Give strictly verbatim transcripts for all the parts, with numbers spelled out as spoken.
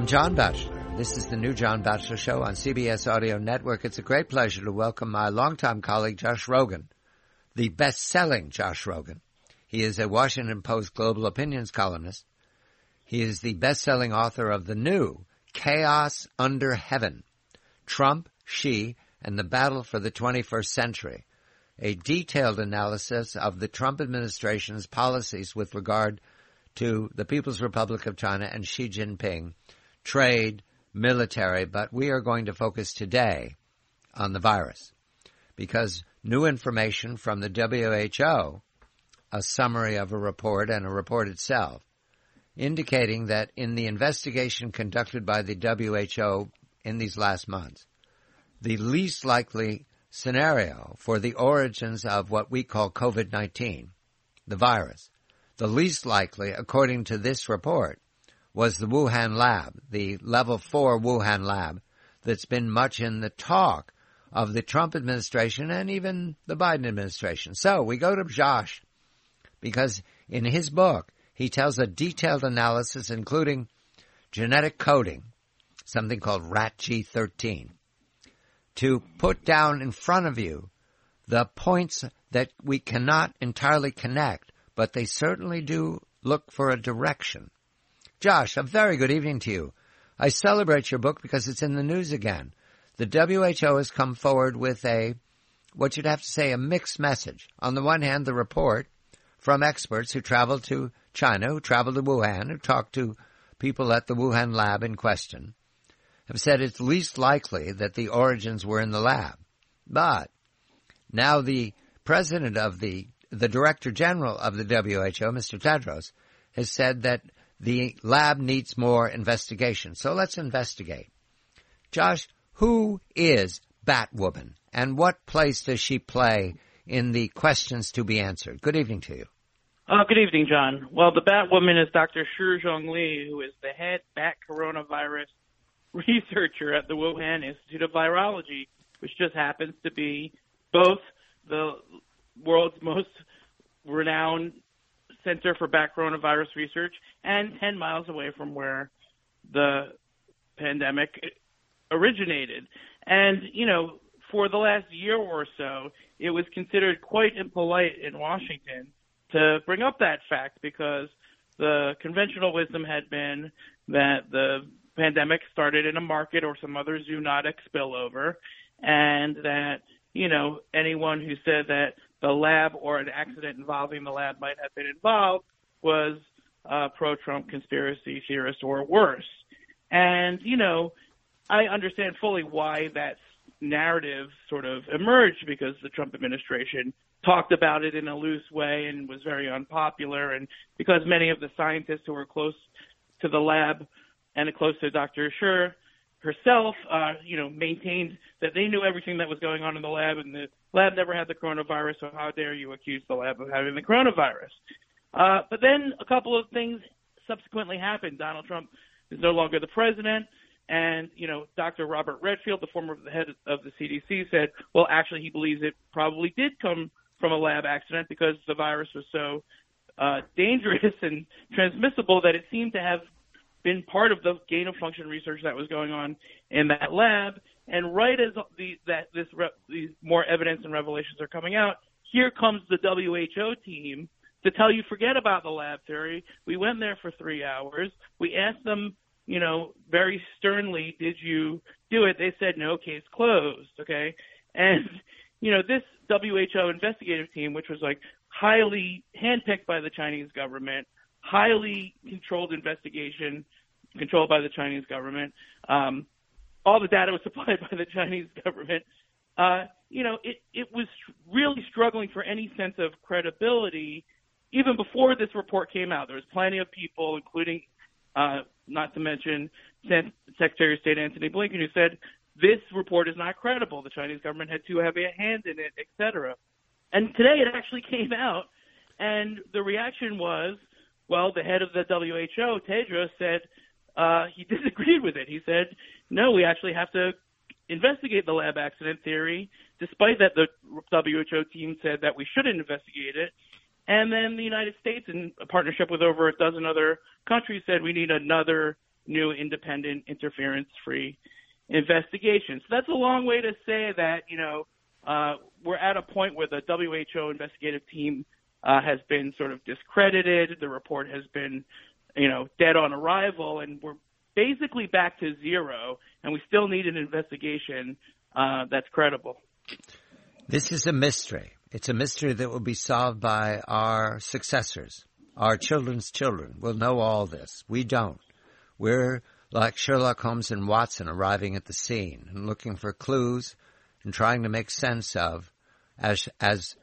I'm John Batchelor. This is the new John Batchelor Show on C B S Audio Network. It's a great pleasure to welcome my longtime colleague, Josh Rogin, the best-selling Josh Rogin. He is a Washington Post global opinions columnist. He is the best-selling author of the new Chaos Under Heaven, Trump, Xi, and the Battle for the twenty-first Century, a detailed analysis of the Trump administration's policies with regard to the People's Republic of China and Xi Jinping, trade, military, but we are going to focus today on the virus because new information from the W H O, a summary of a report and a report itself, indicating that in the investigation conducted by the W H O in these last months, the least likely scenario for the origins of what we call COVID nineteen, the virus, the least likely, according to this report, was the Wuhan lab, the level four Wuhan lab that's been much in the talk of the Trump administration and even the Biden administration. So we go to Josh because in his book, he tells a detailed analysis including genetic coding, something called rat G thirteen, to put down in front of you the points that we cannot entirely connect, but they certainly do look for a direction. Josh, a very good evening to you. I celebrate your book because it's in the news again. The W H O has come forward with a, what you'd have to say, a mixed message. On the one hand, the report from experts who traveled to China, who traveled to Wuhan, who talked to people at the Wuhan lab in question, have said it's least likely that the origins were in the lab. But now the president of the, the director general of the W H O, Mister Tedros, has said that the lab needs more investigation. So let's investigate. Josh, who is Batwoman and what place does she play in the questions to be answered? Good evening to you. Uh, good evening, John. Well, the Batwoman is Doctor Shi Zhongli, who is the head bat coronavirus researcher at the Wuhan Institute of Virology, which just happens to be both the world's most renowned Center for Bat Coronavirus Research and ten miles away from where the pandemic originated. And, you know, for the last year or so, it was considered quite impolite in Washington to bring up that fact because the conventional wisdom had been that the pandemic started in a market or some other zoonotic spillover, and that, you know, anyone who said that the lab or an accident involving the lab might have been involved was a pro-Trump conspiracy theorist or worse. And, you know, I understand fully why that narrative sort of emerged because the Trump administration talked about it in a loose way and was very unpopular, and because many of the scientists who were close to the lab and close to Doctor Shi herself, uh, you know, maintained that they knew everything that was going on in the lab, and the lab never had the coronavirus, so how dare you accuse the lab of having the coronavirus? Uh, but then a couple of things subsequently happened. Donald Trump is no longer the president, and, you know, Doctor Robert Redfield, the former head of the C D C, said, well, actually he believes it probably did come from a lab accident because the virus was so uh, dangerous and transmissible that it seemed to have been part of the gain-of-function research that was going on in that lab. And right as the, that this re, these more evidence and revelations are coming out, here comes the W H O team to tell you, forget about the lab theory. We went there for three hours. We asked them, you know, very sternly, did you do it? They said, no, case closed, okay? And, you know, this W H O investigative team, which was like highly handpicked by the Chinese government, highly controlled investigation controlled by the Chinese government. Um, all the data was supplied by the Chinese government. Uh, you know, it, it was really struggling for any sense of credibility even before this report came out. There was plenty of people, including, uh, not to mention Secretary of State Antony Blinken, who said this report is not credible. The Chinese government had too heavy a hand in it, et cetera. And today it actually came out, and the reaction was, well, the head of the W H O, Tedros, said uh, he disagreed with it. He said, no, we actually have to investigate the lab accident theory, despite that the W H O team said that we shouldn't investigate it. And then the United States, in a partnership with over a dozen other countries, said we need another new independent, interference-free investigation. So that's a long way to say that, you know, uh, we're at a point where the W H O investigative team uh, has been sort of discredited. The report has been, you know, dead on arrival, and we're basically back to zero, and we still need an investigation uh, that's credible. This is a mystery. It's a mystery that will be solved by our successors. Our children's children will know all this. We don't. We're like Sherlock Holmes and Watson arriving at the scene and looking for clues and trying to make sense of, as as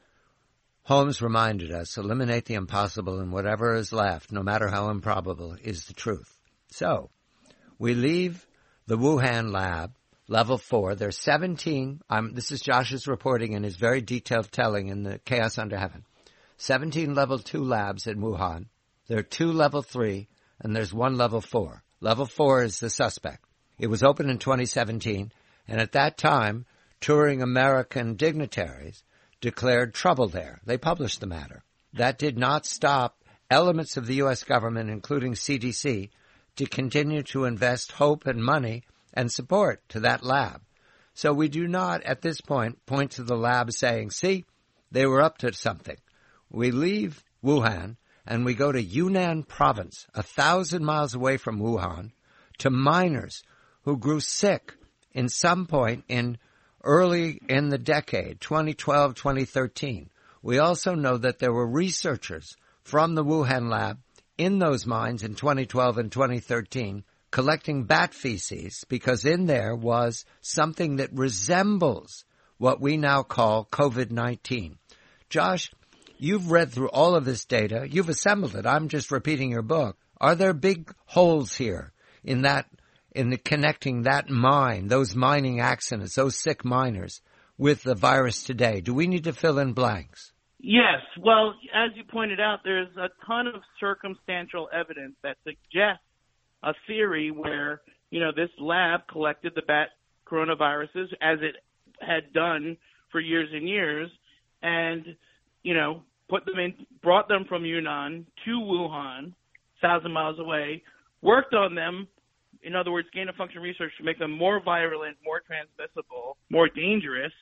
Holmes reminded us, eliminate the impossible, and whatever is left, no matter how improbable, is the truth. So, we leave the Wuhan lab, level four. There's seventeen, um, this is Josh's reporting and his very detailed telling in the Chaos Under Heaven. seventeen level two labs in Wuhan. There are two level three, and there's one level four. Level four is the suspect. It was opened in twenty seventeen, and at that time, touring American dignitaries declared trouble there. They published the matter. That did not stop elements of the U S government, including C D C, to continue to invest hope and money and support to that lab. So we do not, at this point, point to the lab saying, see, they were up to something. We leave Wuhan and we go to Yunnan province, a thousand miles away from Wuhan, to miners who grew sick in some point in early in the decade, twenty twelve, twenty thirteen. We also know that there were researchers from the Wuhan lab in those mines in twenty twelve and twenty thirteen collecting bat feces because in there was something that resembles what we now call COVID nineteen. Josh, you've read through all of this data. You've assembled it. I'm just repeating your book. Are there big holes here in that, in the connecting that mine, those mining accidents, those sick miners with the virus today? Do we need to fill in blanks? Yes. Well, as you pointed out, there's a ton of circumstantial evidence that suggests a theory where, you know, this lab collected the bat coronaviruses as it had done for years and years and, you know, put them in, brought them from Yunnan to Wuhan, thousand miles away, worked on them. In other words, gain-of-function research to make them more virulent, more transmissible, more dangerous,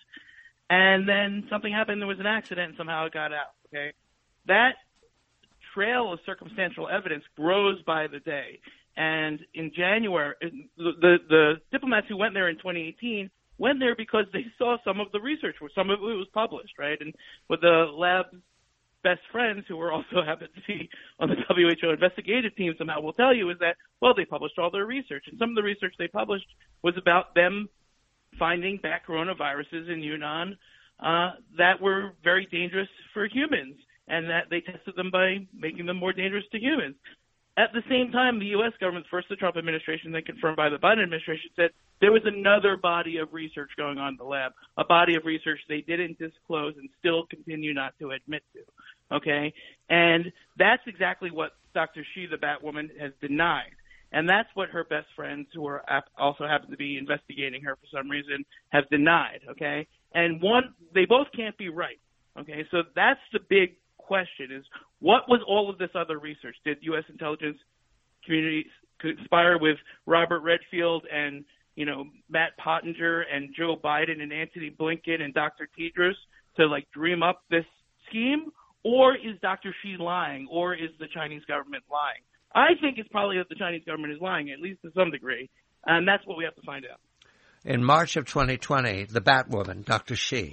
and then something happened, there was an accident, and somehow it got out, okay? That trail of circumstantial evidence grows by the day, and in January, the, the, the diplomats who went there in twenty eighteen went there because they saw some of the research, some of it was published, right? And with the lab's best friends, who were also happened to be on the W H O investigative team, somehow will tell you is that, well, they published all their research. And some of the research they published was about them finding bat coronaviruses in Yunnan uh, that were very dangerous for humans, and that they tested them by making them more dangerous to humans. At the same time, the U S government, first the Trump administration, then confirmed by the Biden administration, said there was another body of research going on in the lab, a body of research they didn't disclose and still continue not to admit to, okay? And that's exactly what Doctor Shi, the Batwoman, has denied. And that's what her best friends, who are also happen to be investigating her for some reason, have denied, okay? And one, they both can't be right, okay? So that's the big question is, what was all of this other research? Did U S intelligence community conspire with Robert Redfield and, you know, Matt Pottinger and Joe Biden and Antony Blinken and Doctor Tedros to, like, dream up this scheme? Or is Doctor Shi lying? Or is the Chinese government lying? I think it's probably that the Chinese government is lying, at least to some degree, and that's what we have to find out. In March of twenty twenty, the Batwoman, Doctor Shi,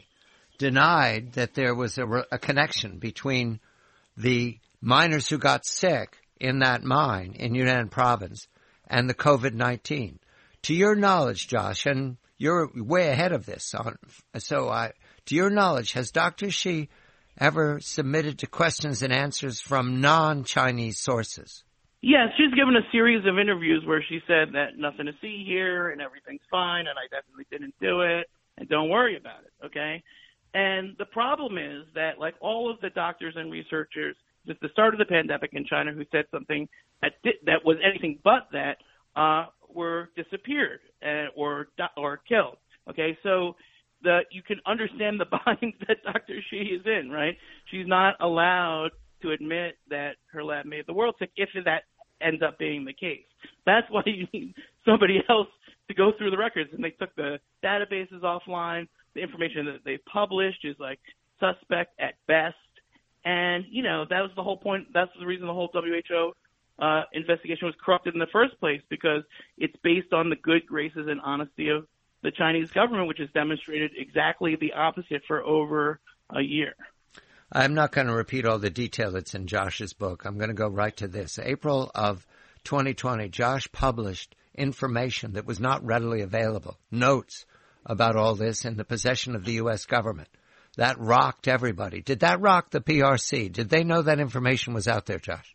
denied that there was a, a connection between the miners who got sick in that mine in Yunnan province and the COVID nineteen. To your knowledge, Josh, and you're way ahead of this, on, so I, to your knowledge, has Doctor Shi ever submitted to questions and answers from non-Chinese sources? Yes, she's given a series of interviews where she said that nothing to see here and everything's fine and I definitely didn't do it and don't worry about it, okay? And the problem is that, like all of the doctors and researchers at the start of the pandemic in China who said something that did, that was anything but that uh, were disappeared uh, or or killed. Okay, so the you can understand the bind that Doctor Shi is in, right? She's not allowed to admit that her lab made the world sick if that ends up being the case. That's why you need somebody else to go through the records. And they took the databases offline. The information that they published is like suspect at best. And, you know, that was the whole point. That's the reason the whole W H O uh, investigation was corrupted in the first place, because it's based on the good graces and honesty of the Chinese government, which has demonstrated exactly the opposite for over a year. I'm not going to repeat all the detail that's in Josh's book. I'm going to go right to this. April of twenty twenty, Josh published information that was not readily available, notes about all this in the possession of the U S government. That rocked everybody. Did that rock the P R C? Did they know that information was out there, Josh?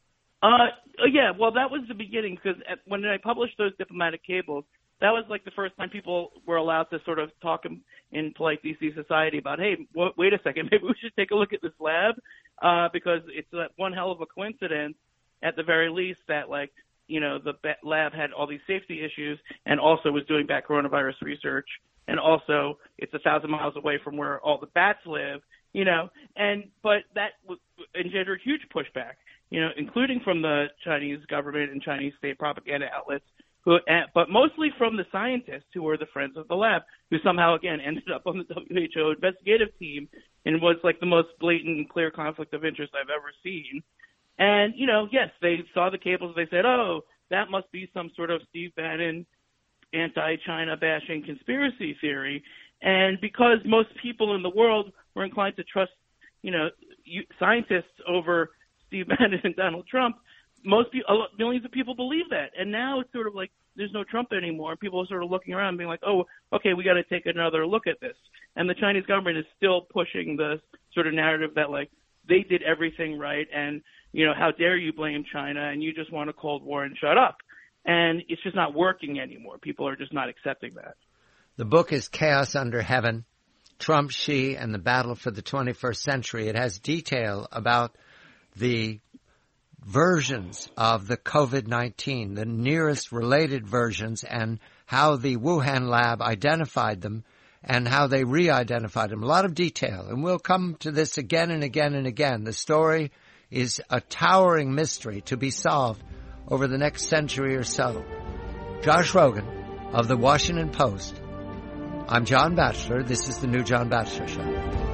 Uh, yeah, well, that was the beginning, because at, when I published those diplomatic cables, that was like the first time people were allowed to sort of talk in, in polite D C society about, hey, w- wait a second, maybe we should take a look at this lab, uh, because it's uh, one hell of a coincidence, at the very least, that, like, you know, the lab had all these safety issues and also was doing bat coronavirus research, and also it's a thousand miles away from where all the bats live, you know, and but that w- engendered huge pushback, you know, including from the Chinese government and Chinese state propaganda outlets, who, but mostly from the scientists who were the friends of the lab, who somehow, again, ended up on the W H O investigative team and was like the most blatant and clear conflict of interest I've ever seen. And, you know, yes, they saw the cables. They said, oh, that must be some sort of Steve Bannon anti-China bashing conspiracy theory. And because most people in the world were inclined to trust, you know, scientists over Steve Bannon and Donald Trump, most people, millions of people believe that. And now it's sort of like there's no Trump anymore. People are sort of looking around and being like, oh, okay, we got to take another look at this. And the Chinese government is still pushing the sort of narrative that, like, they did everything right, and, you know, how dare you blame China, and you just want a Cold War and shut up. And it's just not working anymore. People are just not accepting that. The book is Chaos Under Heaven, Trump, Xi, and the Battle for the twenty-first Century. It has detail about the versions of the COVID nineteen, the nearest related versions, and how the Wuhan lab identified them and how they re-identified them. A lot of detail, and we'll come to this again and again and again. The story is a towering mystery to be solved over the next century or so. Josh Rogin of the Washington Post. I'm John Batchelor. This is the New John Batchelor Show.